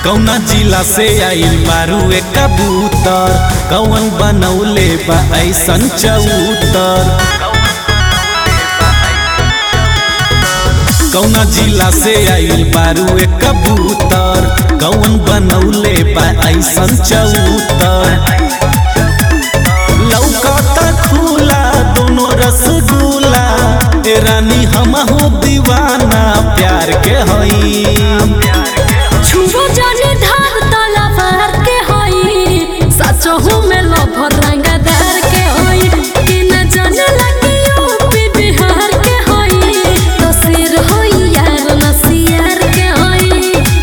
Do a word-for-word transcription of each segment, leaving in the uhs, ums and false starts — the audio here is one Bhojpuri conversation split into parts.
कौना जिला से आइल बारू ए कबूतर, कौन बनौले बा ऐसन चबूतर। कौना जिला से आइल बारू ए कबूतर, कौन बनौले बा ऐसन चबूतर। लौकता खुला दोनों रसगुल्ला, ए रानी हमहू दीवाना प्यार के हई। छुबो जाने धार तलवार के हई, सचहु में लभर रंगदार के हई। कि न जाने लगे यूपी बिहार के हई, तो सिर हई यार नसियार के हई।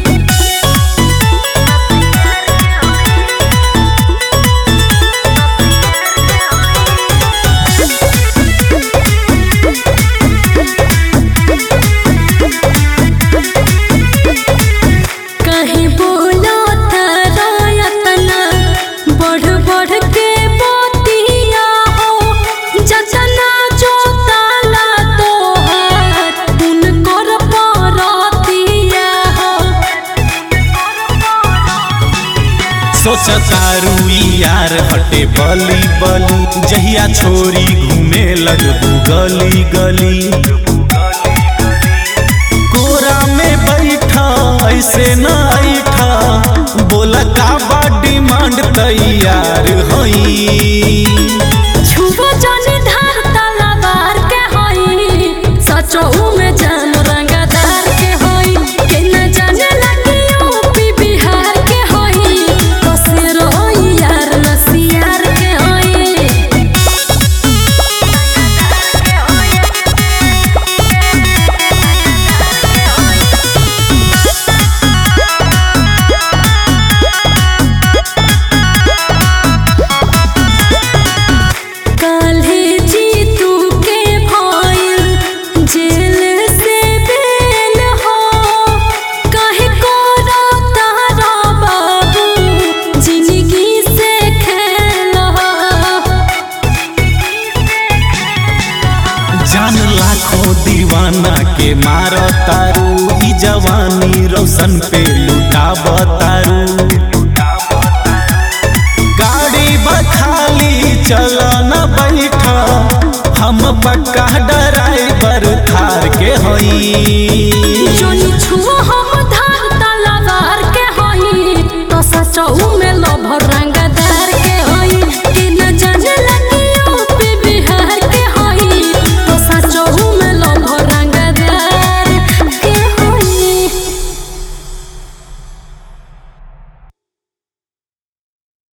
कहीं बोलो तरायतना बढ़ बढ़ के बोतिया हो, जजना जो ताला तोहार उनकर परतिया हो। सोचतारू यार हटे बली बली, जहिया छोरी घूमे लगबू गली गली। कोरा में बैठा ऐसे न ऐठा, बोला का बा डिमांड तैयार हई। छुबो जाने धार तलवार के हई, सचहु में जान रंगदार के हई। कि न जाने लगे यूपी बिहार के हई, तो सिर हई यार नसियार के हई। काल्हे जीतू के भइल जेल से बेल हो, काहे करता रा बाबू जिंदगी से खेल हो। जान लाखों दीवाना के मार तारू, ई जवानी रोशन पे लुटाब तारू। गाड़ी बखाली चल न बैठा, हम पक्का ड्राइवर थार के हई। जोनी छुआ हम